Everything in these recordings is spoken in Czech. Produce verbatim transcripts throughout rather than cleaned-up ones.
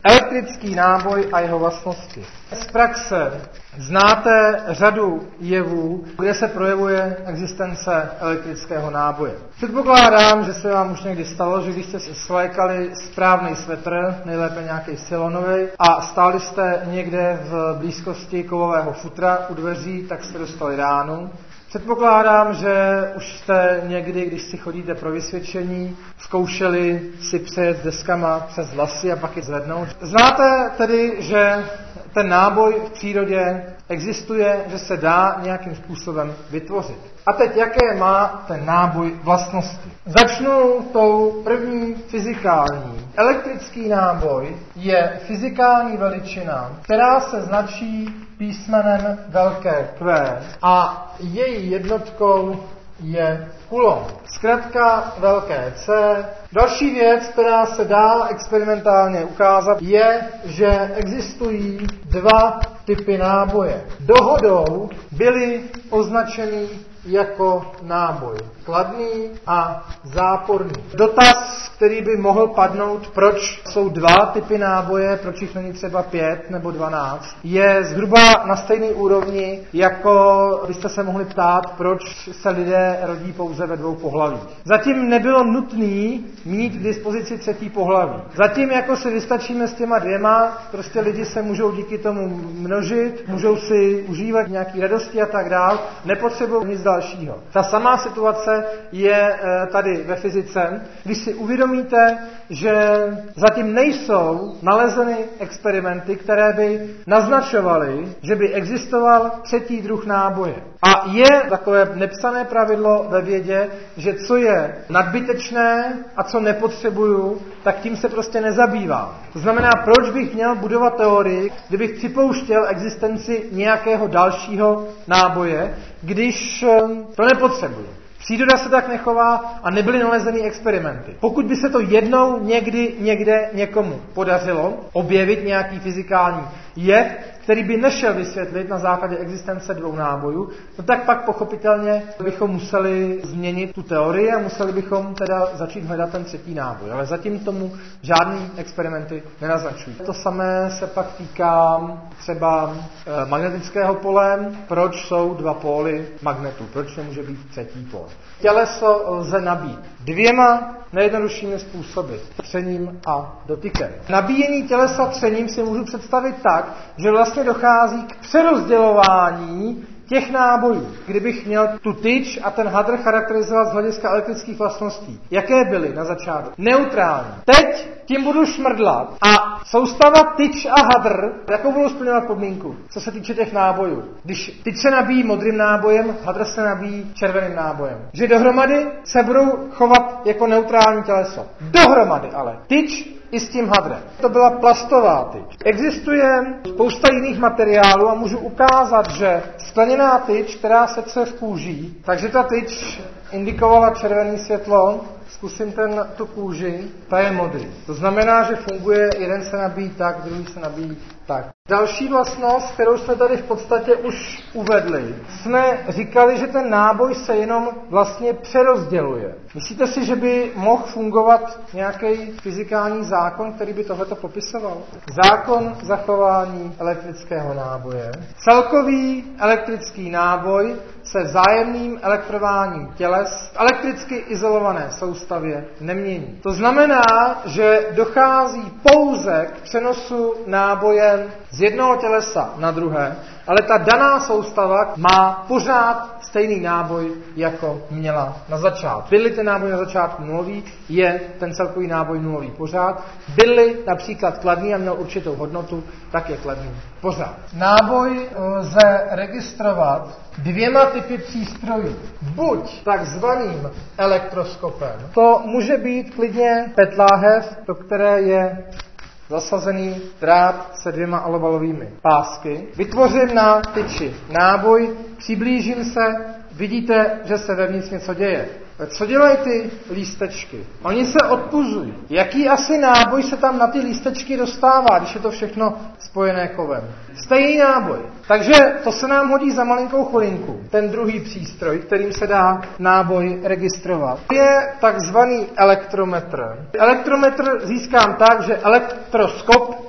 Elektrický náboj a jeho vlastnosti. Z praxe znáte řadu jevů, kde se projevuje existence elektrického náboje. Předpokládám, že se vám už někdy stalo, že když jste si svlékali správný svetr, nejlépe nějaký silonový, a stáli jste někde v blízkosti kovového futra u dveří, tak jste dostali ránu. Předpokládám, že už jste někdy, když si chodíte pro vysvědčení, zkoušeli si přejet deskama přes vlasy a pak je zvednout. Znáte tedy, že ten náboj v přírodě existuje, že se dá nějakým způsobem vytvořit. A teď jaké má ten náboj vlastnosti? Začnu tou první fyzikální. Elektrický náboj je fyzikální veličina, která se značí písmenem velké Q a její jednotkou je kulom. Zkratka velké C. Další věc, která se dá experimentálně ukázat, je, že existují dva typy náboje. Dohodou byly označeny jako náboj kladný a záporný. Dotaz, který by mohl padnout, proč jsou dva typy náboje, proč jich není třeba pět nebo dvanáct, je zhruba na stejné úrovni, jako byste se mohli ptát, proč se lidé rodí pouze ve dvou pohlavích. Zatím nebylo nutné mít k dispozici třetí pohlaví. Zatím jako si vystačíme s těma dvěma, prostě lidi se můžou díky tomu množit, můžou si užívat nějaký radosti a tak dál, nepotřebují nic dalšího. Ta samá situace je tady ve fyzice, když si uvědomíte, že zatím nejsou nalezeny experimenty, které by naznačovaly, že by existoval třetí druh náboje. A je takové nepsané pravidlo ve vědě, že co je nadbytečné a co nepotřebuju, tak tím se prostě nezabývá. To znamená, proč bych měl budovat teorii, kdybych připouštěl existenci nějakého dalšího náboje, když to nepotřebuji. Příroda se tak nechová a nebyly nalezeny experimenty. Pokud by se to jednou někdy někde někomu podařilo objevit nějaký fyzikální jev, který by nešel vysvětlit na základě existence dvou nábojů, no tak pak pochopitelně bychom museli změnit tu teorii a museli bychom teda začít hledat ten třetí náboj. Ale zatím tomu žádný experimenty nenaznačují. To samé se pak týká třeba e, magnetického pole. Proč jsou dva póly magnetu? Proč nemůže být třetí pól? Těleso lze nabít dvěma nejjednoduššími způsoby. Třením a dotykem. Nabíjení tělesa třením si můžu představit tak, že vlastně dochází k přerozdělování těch nábojů. Kdybych měl tu tyč a ten hadr charakterizovat z hlediska elektrických vlastností. Jaké byly na začátku? Neutrální. Teď tím budu šmrdlat a soustava tyč a hadr, jakou budou splňovat podmínku, co se týče těch nábojů. Když tyč se nabíjí modrým nábojem, hadr se nabíjí červeným nábojem. Že dohromady se budou chovat jako neutrální těleso. Dohromady ale. Tyč i s tím hadrem. To byla plastová tyč. Existuje spousta jiných materiálů a můžu ukázat, že skleněná tyč, která se tře v kůží, takže ta tyč indikovala červené světlo, zkusím ten, tu kůži, ta je modrý. To znamená, že funguje, jeden se nabíjí tak, druhý se nabíjí tak. Další vlastnost, kterou jsme tady v podstatě už uvedli, jsme říkali, že ten náboj se jenom vlastně přerozděluje. Myslíte si, že by mohl fungovat nějaký fyzikální zákon, který by tohleto popisoval? Zákon zachování elektrického náboje. Celkový elektrický náboj se vzájemným elektrováním těles v elektricky izolované soustavě nemění. To znamená, že dochází pouze k přenosu náboje z jednoho tělesa na druhé, ale ta daná soustava má pořád stejný náboj, jako měla na začátku. Byly ten náboj na začátku nulový, je ten celkový náboj nulový pořád. Byly například kladný a měl určitou hodnotu, tak je kladný pořád. Náboj lze registrovat dvěma typy přístrojů. Buď takzvaným elektroskopem, to může být klidně pet láhev, do které je zasazený drát se dvěma alobalovými pásky. Vytvořím na tyči náboj, přiblížím se, vidíte, že se vevnitř něco děje. Co dělají ty lístečky? Oni se odpuzují. Jaký asi náboj se tam na ty lístečky dostává, když je to všechno spojené kovem? Stejný náboj. Takže to se nám hodí za malinkou chvilinku. Ten druhý přístroj, kterým se dá náboj registrovat, je takzvaný elektrometr. Elektrometr získám tak, že elektroskop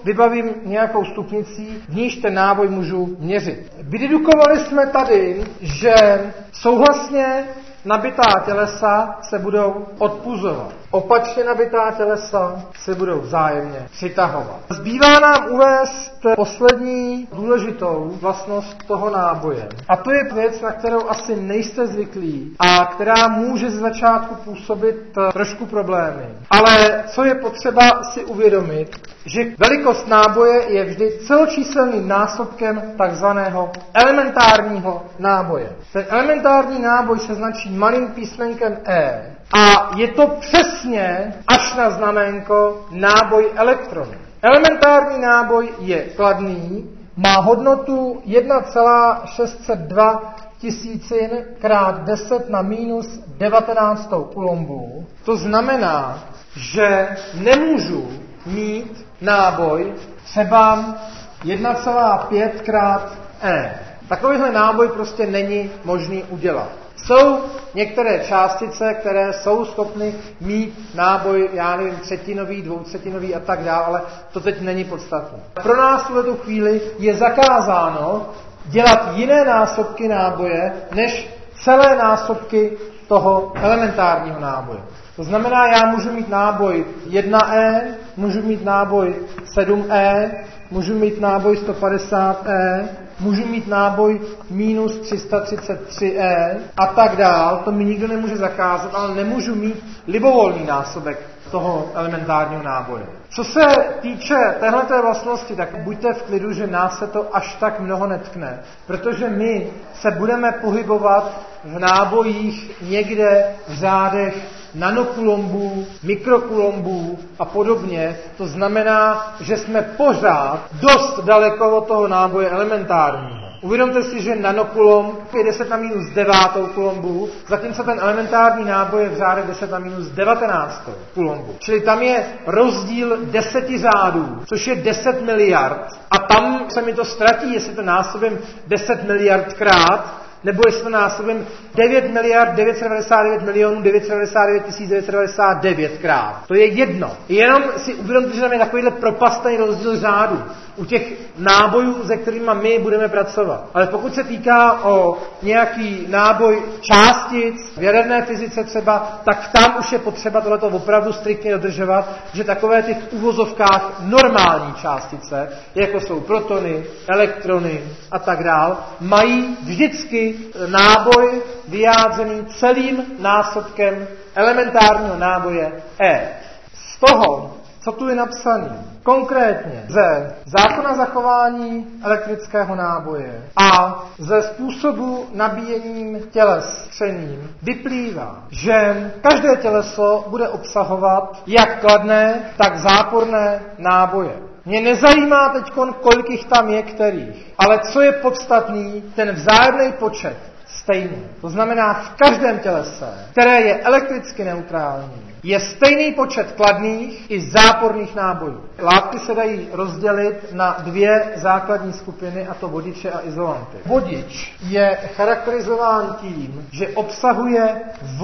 vybavím nějakou stupnicí, v níž ten náboj můžu měřit. Vydedukovali jsme tady, že souhlasně nabitá tělesa se budou odpuzovat. Opačně nabitá tělesa se budou vzájemně přitahovat. Zbývá nám uvést poslední důležitou vlastnost toho náboje. A to je věc, na kterou asi nejste zvyklí a která může z začátku působit trošku problémy. Ale co je potřeba si uvědomit, že velikost náboje je vždy celočíselným násobkem takzvaného elementárního náboje. Ten elementární náboj se značí malým písmenkem E. A je to přesně až na znaménko náboj elektronu. Elementární náboj je kladný, má hodnotu jedna celá šest set dva tisícin krát deset na minus devatenáctou kulombů. To znamená, že nemůžu mít náboj třeba jedna celá pět krát E. Takovýhle náboj prostě není možný udělat. Jsou některé částice, které jsou schopny mít náboj, já nevím, třetinový, dvoutřetinový a tak dále, ale to teď není podstatné. Pro nás v tu chvíli je zakázáno dělat jiné násobky náboje, než celé násobky toho elementárního náboje. To znamená, já můžu mít náboj jedna E, můžu mít náboj sedm E, můžu mít náboj sto padesát E, můžu mít náboj minus tři sta třicet tři E a tak dál. To mi nikdo nemůže zakázat, ale nemůžu mít libovolný násobek toho elementárního náboje. Co se týče téhleté vlastnosti, tak buďte v klidu, že nás se to až tak mnoho netkne, protože my se budeme pohybovat v nábojích někde v řádech nanokulombů, mikrokulombů a podobně. To znamená, že jsme pořád dost daleko od toho náboje elementárního. Uvědomte si, že nanokulomb je deset na minus devátou kulombu, zatímco ten elementární náboj je v řádech deset na minus devatenáctou kulombu. Čili tam je rozdíl deseti řádů, což je deset miliard. A tam se mi to ztratí, jestli to násobím deset miliard krát, nebo jestli to násobím devět miliard devět set devadesát devět milionů devět set devadesát devět tisíc devět set devadesát devět krát. To je jedno. Jenom si uvědomte, že tam je takovýhle propastný rozdíl řádu u těch nábojů, se kterými my budeme pracovat. Ale pokud se týká o nějaký náboj částic, v jaderné fyzice třeba, tak tam už je potřeba tohleto opravdu striktně dodržovat, že takové ty v uvozovkách normální částice, jako jsou protony, elektrony a tak dál, mají vždycky náboj vyjádřený celým násobkem elementárního náboje E. Z toho, co tu je napsaný, konkrétně ze zákona zachování elektrického náboje a ze způsobu nabíjením těles třením vyplývá, že každé těleso bude obsahovat jak kladné, tak záporné náboje. Mě nezajímá teďkon, kolik jich tam je kterých, ale co je podstatný, ten vzájemný počet stejný. To znamená, v každém tělese, které je elektricky neutrální, je stejný počet kladných i záporných nábojů. Látky se dají rozdělit na dvě základní skupiny, a to vodiče a izolanty. Vodič je charakterizován tím, že obsahuje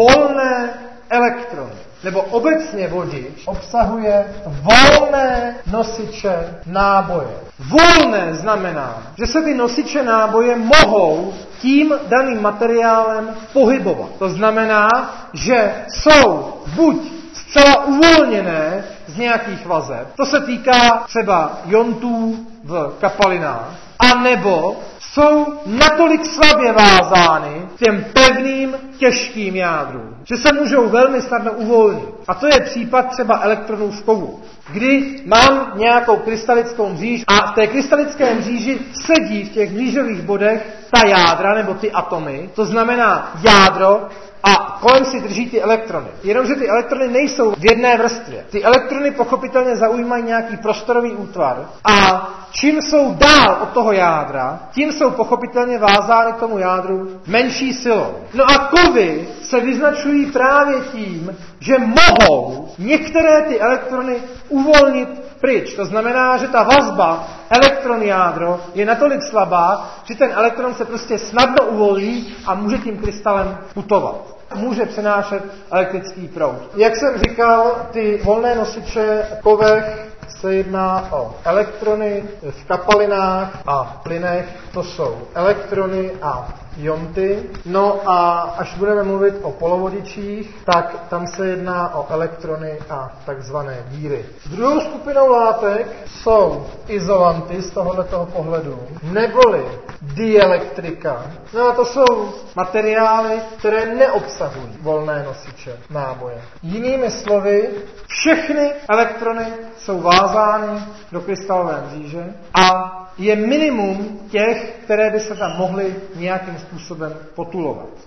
volné elektrony. Nebo obecně vodič obsahuje volné nosiče náboje. Volné znamená, že se ty nosiče náboje mohou tím daným materiálem pohybovat. To znamená, že jsou buď zcela uvolněné z nějakých vazeb, to se týká třeba iontů v kapalinách, a nebo jsou natolik slabě vázány těm pevným, těžkým jádrům, že se můžou velmi snadno uvolnit. A to je případ třeba elektronů v kovu, kdy mám nějakou krystalickou mříž a v té krystalické mříži sedí v těch mřížových bodech ta jádra nebo ty atomy, to znamená jádro, a kolem si drží ty elektrony. Jenomže ty elektrony nejsou v jedné vrstvě. Ty elektrony pochopitelně zaujímají nějaký prostorový útvar a čím jsou dál od toho jádra, tím jsou pochopitelně vázány k tomu jádru menší silou. No a kovy se vyznačují právě tím, že mohou některé ty elektrony uvolnit pryč. To znamená, že ta vazba elektron-jádro je natolik slabá, že ten elektron se prostě snadno uvolní a může tím krystalem putovat. Může přenášet elektrický proud. Jak jsem říkal, ty volné nosiče v kovech se jedná o elektrony v kapalinách a plynech, to jsou elektrony a ionty. No a až budeme mluvit o polovodičích, tak tam se jedná o elektrony a takzvané díry. Druhou skupinou látek jsou izolanty z tohoto pohledu, neboli dielektrika. No a to jsou materiály, které neobsahují volné nosiče náboje. Jinými slovy, všechny elektrony jsou vázány do krystalové mříže a je minimum těch, které by se tam mohly nějakým způsobem potulovat.